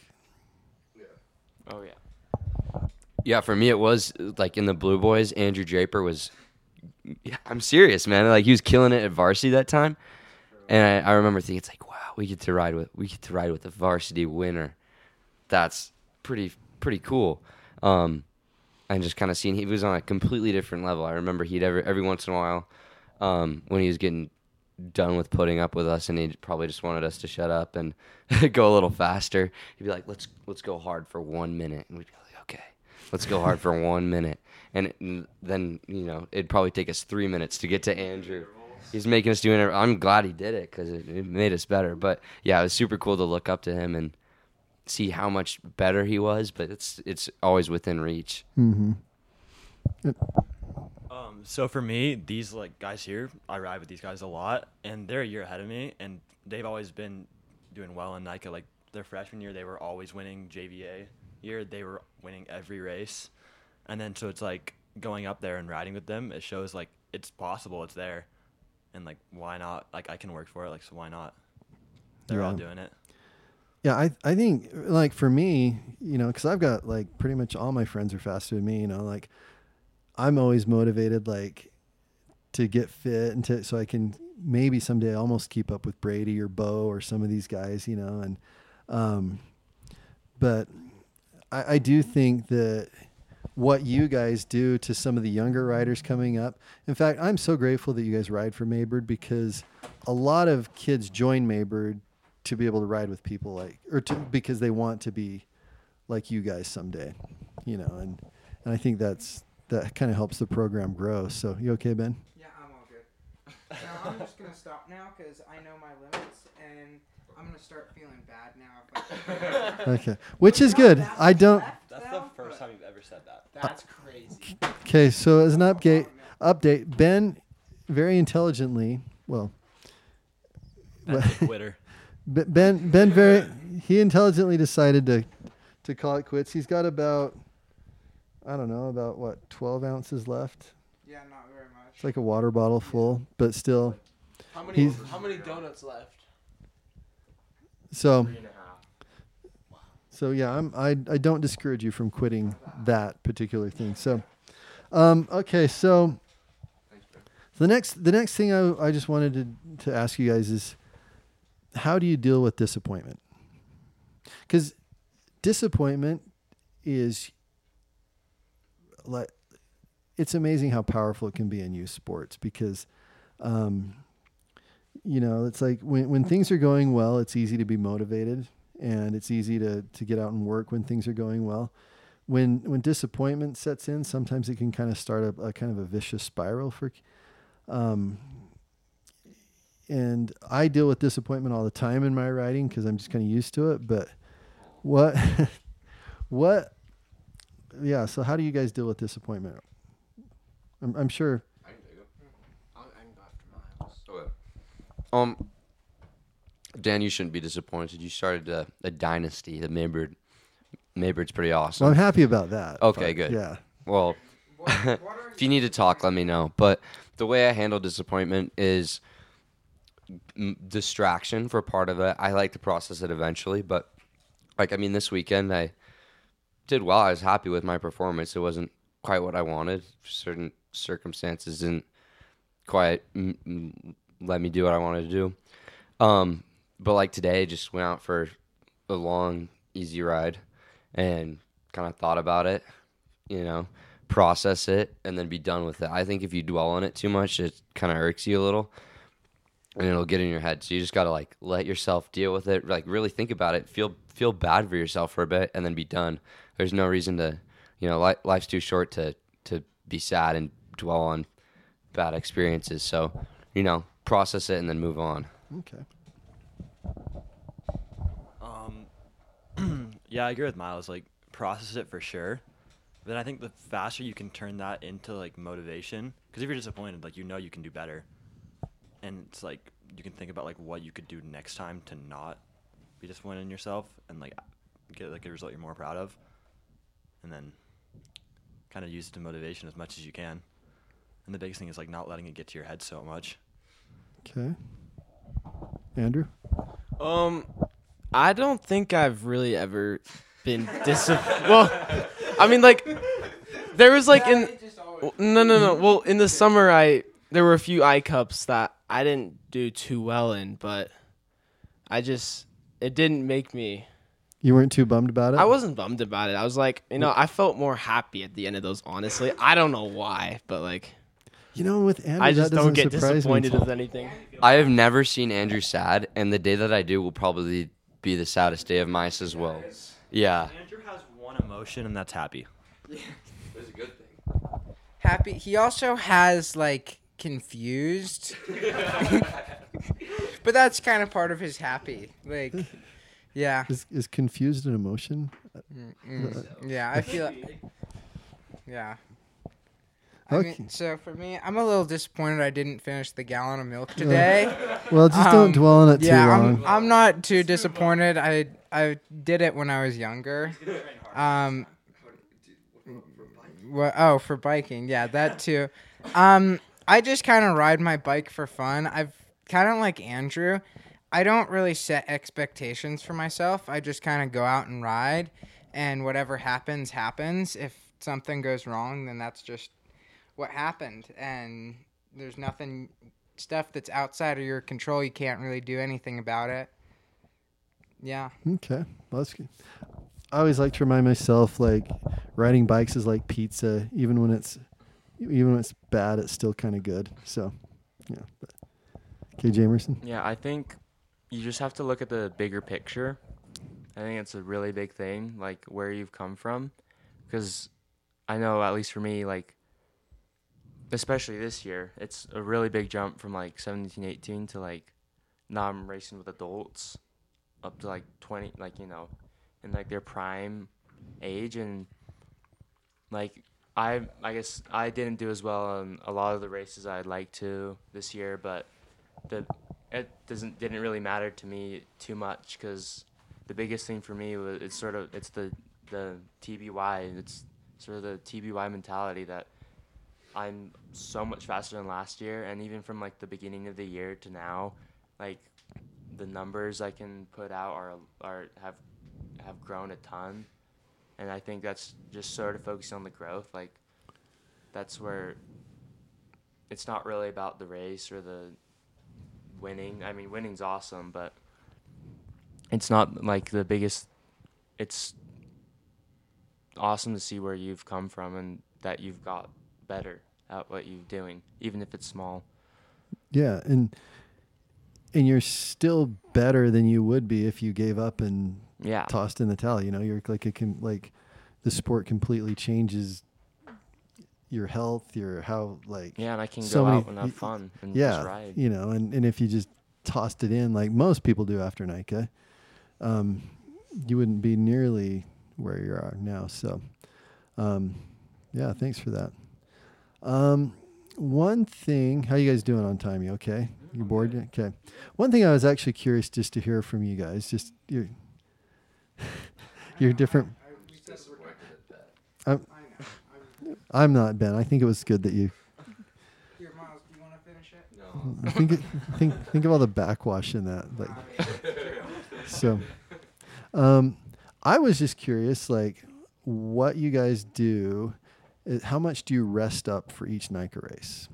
Oh yeah. Yeah, for me it was like in the Blue Boys. Andrew Draper was. Yeah, I'm serious, man. Like he was killing it at varsity that time, and I remember thinking, it's like, wow, we get to ride with a varsity winner. That's pretty cool. And just kind of seeing he was on a completely different level. I remember he'd every once in a while, when he was getting done with putting up with us, and he probably just wanted us to shut up and go a little faster. He'd be like, "Let's go hard for 1 minute," and we'd be like, "Okay." Let's go hard for 1 minute. And then, it'd probably take us 3 minutes to get to Andrew. He's making us do it. I'm glad he did it because it made us better. But, yeah, it was super cool to look up to him and see how much better he was. But it's always within reach. Mm-hmm. So for me, these guys here, I ride with these guys a lot, and they're a year ahead of me, and they've always been doing well in NICA. Like their freshman year, they were always winning. JVA year, they were winning every race, and then so it's like going up there and riding with them. It shows like it's possible, it's there, and like why not? Like I can work for it. Like so why not? They're all doing it. Yeah, I think like for me, because I've got like pretty much all my friends are faster than me. Like I'm always motivated like to get fit and so I can maybe someday almost keep up with Brady or Bo or some of these guys, and but I do think that what you guys do to some of the younger riders coming up. In fact, I'm so grateful that you guys ride for Maybird because a lot of kids join Maybird to be able to ride with people because they want to be like you guys someday, and I think that kind of helps the program grow. So you okay, Ben? Yeah, I'm all good. Now I'm just gonna stop now because I know my limits, and I'm gonna start feeling bad now. If I Okay, which is good. I don't. That's the first time you've ever said that. That's crazy. Okay, so as an update, Ben very intelligently, That's a quitter. Ben he intelligently decided to call it quits. He's got about 12 ounces left. yeah, not very much. It's like a water bottle full, but still. How He's- many donuts left? So 3.5. yeah, I don't discourage you from quitting that particular thing. So, okay, so the next thing I just wanted to ask you guys is, how do you deal with disappointment? Because disappointment is like, it's amazing how powerful it can be in youth sports because, it's like when things are going well, it's easy to be motivated and it's easy to get out and work when things are going well. When disappointment sets in, sometimes it can kind of start a kind of a vicious spiral and I deal with disappointment all the time in my riding because I'm just kind of used to it. But so how do you guys deal with disappointment? I'm sure. I can take it. I can go after Miles. Okay. Dan, you shouldn't be disappointed. You started a dynasty. The Maybird's pretty awesome. Well, I'm happy about that. Okay, but, good. Yeah. Well, if you need to talk, let me know. But the way I handle disappointment is distraction for part of it. I like to process it eventually, but this weekend I did well. I was happy with my performance. It wasn't quite what I wanted. Certain circumstances didn't quite let me do what I wanted to do. But like today, just went out for a long, easy ride and kind of thought about it, process it, and then be done with it. I think if you dwell on it too much, it kind of irks you a little, and it'll get in your head. So you just got to let yourself deal with it, really think about it, feel bad for yourself for a bit, and then be done. There's no reason to, life's too short to be sad and dwell on bad experiences. So, process it and then move on. Okay. Yeah, I agree with Miles. Like, process it for sure. But then I think the faster you can turn that into motivation, because if you're disappointed, you can do better, and it's you can think about what you could do next time to not be disappointed in yourself and get a result you're more proud of, and then kind of use it to motivation as much as you can. And the biggest thing is not letting it get to your head so much. Okay. Andrew? I don't think I've really ever been disappointed. There was no. Well, in the summer, there were a few I-Cups that I didn't do too well in, but it didn't make me. You weren't too bummed about it? I wasn't bummed about it. I was I felt more happy at the end of those, honestly. I don't know why, but with Andrew, I just that don't doesn't get surprise disappointed me. with anything. I have never seen Andrew sad, and the day that I do will probably be the saddest day of mine as well. Yeah. Andrew has one emotion, and that's happy. It's a good thing. Happy. He also has like confused, but that's kind of part of his happy. Like, yeah, Is confused an emotion? yeah. I feel. Yeah. I Okay. mean, so for me, I'm a little disappointed I didn't finish the gallon of milk today. Well, just don't dwell on it too Yeah, long. I'm not too disappointed. I did it when I was younger. For biking, yeah, that too. I just kind of ride my bike for fun. I've kind of like Andrew. I don't really set expectations for myself. I just kind of go out and ride, and whatever happens, happens. If something goes wrong, then that's just what happened, and there's nothing, stuff that's outside of your control. You can't really do anything about it. Yeah. Okay, well, that's good. I always like to remind myself, like, riding bikes is like pizza. Even when it's bad, it's still kind of good. So, yeah. Okay, Jamerson. Yeah, I think you just have to look at the bigger picture. I think it's a really big thing, like where you've come from, because I know, at least for me, like, especially this year, it's a really big jump from like 17, 18 to like now I'm racing with adults up to like 20, like, you know, in like their prime age. And like I guess I didn't do as well on a lot of the races I'd like to this year, but it didn't really matter to me too much, because the biggest thing for me was it's the TBY. It's sort of the TBY mentality that I'm so much faster than last year, and even from like the beginning of the year to now, like the numbers I can put out have grown a ton, and I think that's just sort of focusing on the growth. Like that's where it's not really about the race or the winning. I mean, winning's awesome, but it's not like the biggest. It's awesome to see where you've come from and that you've got better at what you're doing, even if it's small. Yeah, and you're still better than you would be if you gave up and Yeah. tossed in the towel. You know, you're like the sport completely changes your health, your how like Yeah, and I can so go many- out and have fun and yeah, just ride. you know, and if you just tossed it in like most people do after NICA, you wouldn't be nearly where you are now. So, yeah, thanks for that. One thing, how you guys doing on time? You okay? You bored? Okay. One thing I was actually curious just to hear from you guys, just your different. I'm not Ben. I think it was good that you. Here, Miles, do you want to finish it? No. Think of all the backwash in that. Like, so, I was just curious, like, what you guys do. How much do you rest up for each NICA race?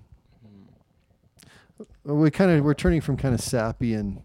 We're turning from kind of sappy and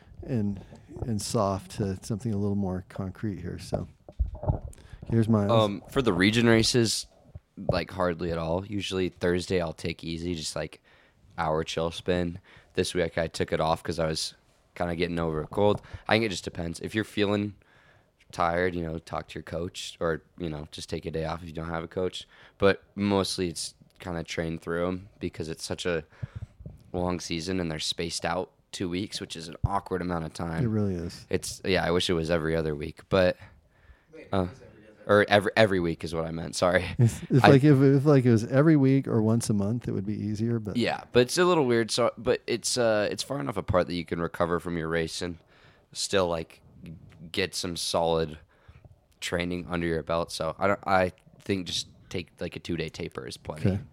soft to something a little more concrete here. So, here's my. For the region races, like hardly at all. Usually Thursday I'll take easy, just like hour chill spin. This week I took it off because I was kind of getting over a cold. I think it just depends. If you're feeling tired, talk to your coach, or just take a day off if you don't have a coach. But mostly it's kind of train through them because it's such a long season and they're spaced out 2 weeks, which is an awkward amount of time. It really is. I wish it was every other week, but or every week is what I meant. Sorry. If it was every week or once a month, it would be easier. But yeah, but it's a little weird. So, but it's far enough apart that you can recover from your race and still like get some solid training under your belt. So I think just take like a 2-day taper is plenty. Okay.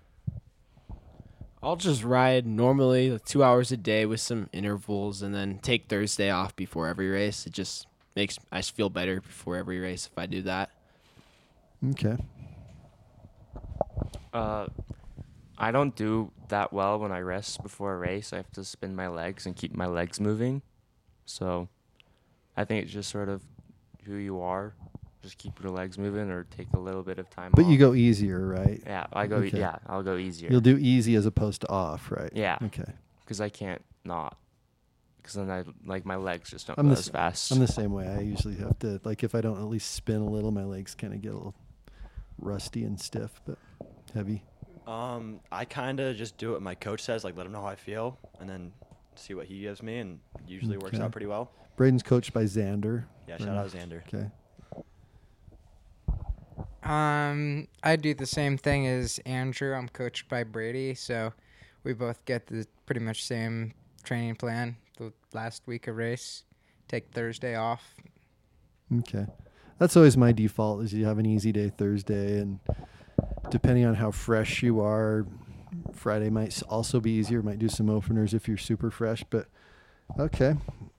I'll just ride normally like 2 hours a day with some intervals, and then take Thursday off before every race. It just makes I just feel better before every race if I do that. Okay. I don't do that well when I rest before a race. I have to spin my legs and keep my legs moving. So I think it's just sort of who you are. Just keep your legs moving or take a little bit of time off. But you go easier, right? Yeah, Okay. I'll go easier. You'll do easy as opposed to off, right? Yeah. Okay. Because I can't not. Because then my legs just don't I'm go the as fast. I'm the same way. I usually have to, like, if I don't at least spin a little, my legs kind of get a little rusty and stiff, but heavy. I kind of just do what my coach says, like let him know how I feel, and then see what he gives me, and usually works Okay. out pretty well. Braden's coached by Xander. Yeah, shout out Xander. Okay. I do the same thing as Andrew. I'm coached by Brady, so we both get the pretty much same training plan. The last week of race, take Thursday off. Okay. That's always my default is you have an easy day Thursday, and depending on how fresh you are, Friday might also be easier. Might do some openers if you're super fresh, but okay.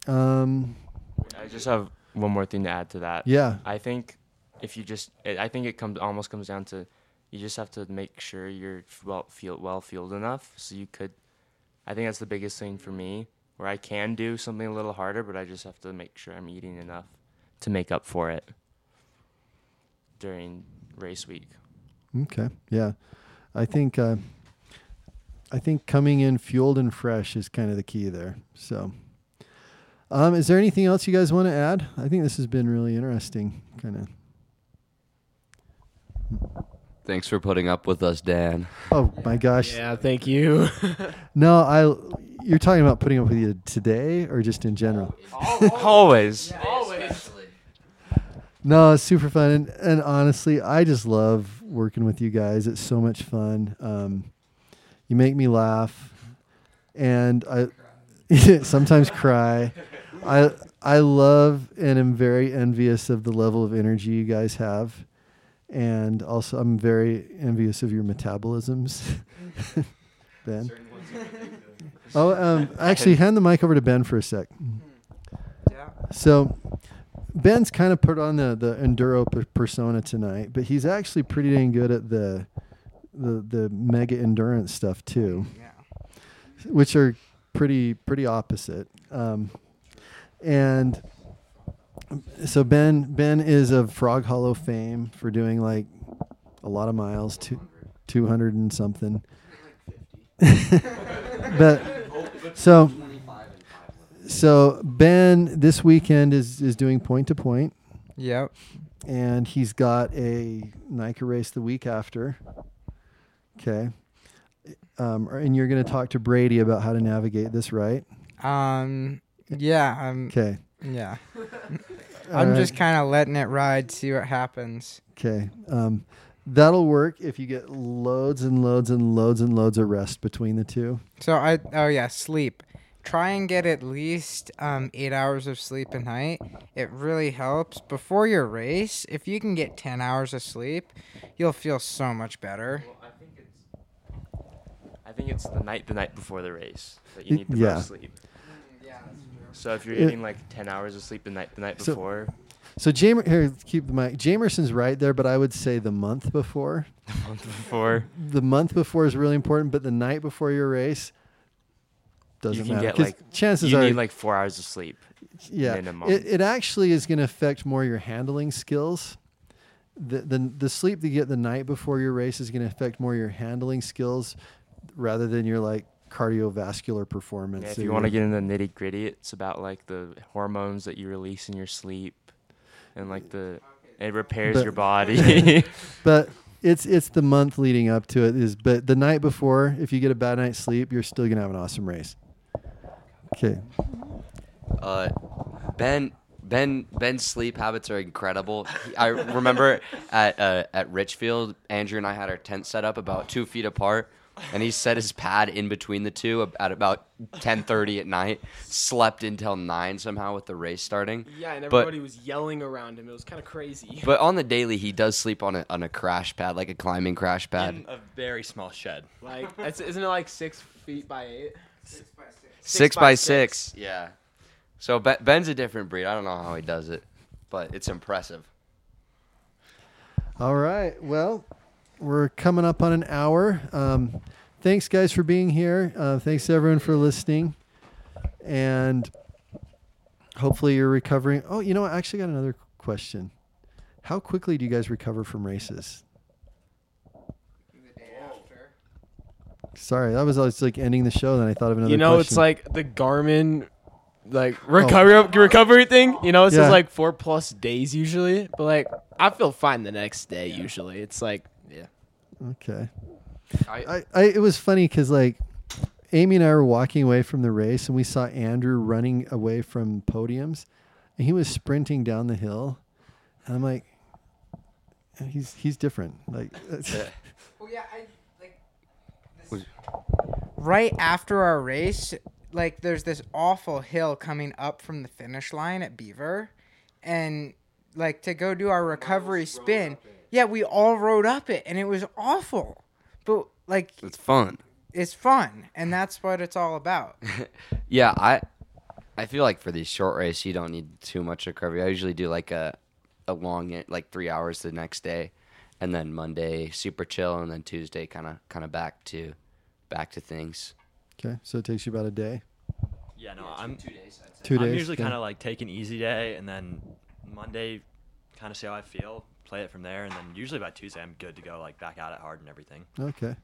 I just have one more thing to add to that. Yeah. I think if you just, I think it almost comes down to, you just have to make sure you're well fueled enough. So you could, I think that's the biggest thing for me, where I can do something a little harder, but I just have to make sure I'm eating enough to make up for it during race week. Okay. Yeah. I think coming in fueled and fresh is kind of the key there. So, is there anything else you guys want to add? I think this has been really interesting. Kind of. Thanks for putting up with us, Dan. Oh my gosh. Yeah, thank you. No, you're talking about putting up with you today or just in general? Always. No, it's super fun. And honestly, I just love working with you guys. It's so much fun. You make me laugh, and I sometimes cry. I love and am very envious of the level of energy you guys have. And also, I'm very envious of your metabolisms, Ben. Actually, hand the mic over to Ben for a sec. Yeah. So, Ben's kind of put on the enduro persona tonight, but he's actually pretty dang good at the mega endurance stuff too, Yeah. which are pretty opposite. And so Ben is of Frog Hollow fame for doing like a lot of miles, 200 and something. But so Ben this weekend is doing point to point, Yep. and he's got a NICA race the week after. Okay. And you're going to talk to Brady about how to navigate this, right? Yeah. Okay. Yeah. I'm just kind of letting it ride, see what happens. Okay. That'll work if you get loads and loads and loads and loads of rest between the two. So sleep. Try and get at least 8 hours of sleep a night. It really helps. Before your race, if you can get 10 hours of sleep, you'll feel so much better. Well, I think it's the night before the race that you need the Yeah. most sleep. Yeah, that's true. So if you're getting like 10 hours of sleep the night So- before, So here, keep the mic. Jamerson's right there, but I would say the month before. the month before, The month before is really important, but the night before your race doesn't you can matter. get 'Cause like chances you are, need like 4 hours of sleep. yeah, minimum. it actually is going to affect more your handling skills. The sleep that you get the night before your race is going to affect more your handling skills rather than your like cardiovascular performance. Yeah, if or you want to your- get in the nitty gritty, it's about like the hormones that you release in your sleep, and like it repairs But- your body. But it's the month leading up to it but the night before, if you get a bad night's sleep, you're still gonna have an awesome race. Okay. Ben's sleep habits are incredible. I remember at Richfield, Andrew and I had our tent set up about 2 feet apart, and he set his pad in between the two at about 10:30 at night. Slept until 9 somehow with the race starting. Yeah, and But- everybody was yelling around him. It was kind of crazy. But on the daily, he does sleep on a crash pad, like a climbing crash pad. In a very small shed. Like, isn't it like 6 feet by 8? 6 by by 6. 6. Yeah. So Ben's a different breed. I don't know how he does it, but it's impressive. All right. Well, we're coming up on an hour. Thanks, guys, for being here. Thanks, everyone, for listening. And hopefully you're recovering. Oh, you know what? I actually got another question. How quickly do you guys recover from races? The day after. Sorry, that was always like ending the show. Then I thought of another You know, question. it's like the Garmin, like recovery thing. You know, it Yeah. says like 4+ days usually, but like I feel fine the next day usually. It's like, yeah. Okay. It was funny because like Amy and I were walking away from the race and we saw Andrew running away from podiums, and he was sprinting down the hill, and I'm like, he's different. Like, Well, yeah, right after our race, like there's this awful hill coming up from the finish line at Beaver, and like to go do our recovery spin. Yeah, we all rode up it, and it was awful. But like It's fun. it's fun, and that's what it's all about. Yeah, I feel like for these short races, you don't need too much recovery. I usually do like a long, like 3 hours the next day, and then Monday super chill, and then Tuesday kind of back to things. okay, so it takes you about a day. Yeah, no, I'm 2 days. I'd say. 2 days. I'm usually yeah. kind of like take an easy day, and then Monday, kind of see how I feel, play it from there, and then usually by Tuesday I'm good to go, like back at it hard and everything. Okay.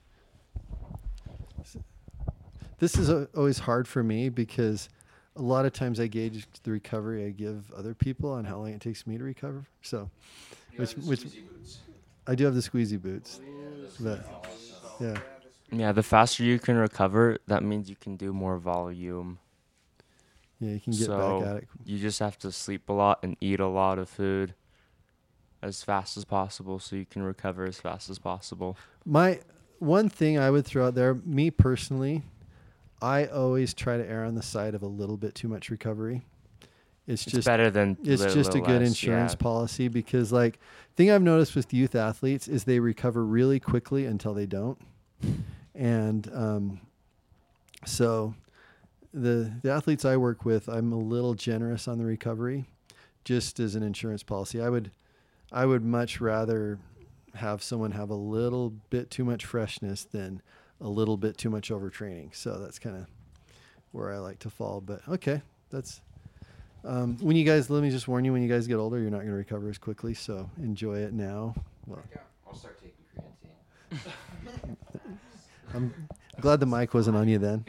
This is always hard for me because a lot of times I gauge the recovery I give other people on how long it takes me to recover. So, which I do have the squeezy boots, but yeah, Yeah, the faster you can recover, that means you can do more volume. yeah, you can get So back at it. you just have to sleep a lot and eat a lot of food as fast as possible so you can recover as fast as possible. My one thing I would throw out there, me personally, I always try to err on the side of a little bit too much recovery. It's It's just better than it's just a good less, insurance yeah. policy because like thing I've noticed with youth athletes is they recover really quickly until they don't. And so the athletes I work with, I'm a little generous on the recovery just as an insurance policy. I would much rather have someone have a little bit too much freshness than a little bit too much overtraining. So that's kind of where I like to fall. But okay, that's when you guys, let me just warn you, when you guys get older, you're not going to recover as quickly. So enjoy it now. Well, I'll start taking creatine. I'm glad the mic wasn't on you then.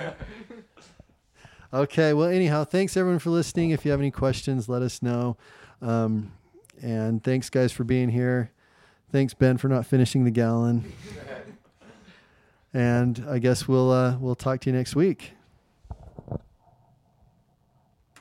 Okay. Well, anyhow, thanks everyone for listening. If you have any questions, let us know. And thanks guys for being here. Thanks Ben for not finishing the gallon. And I guess we'll talk to you next week.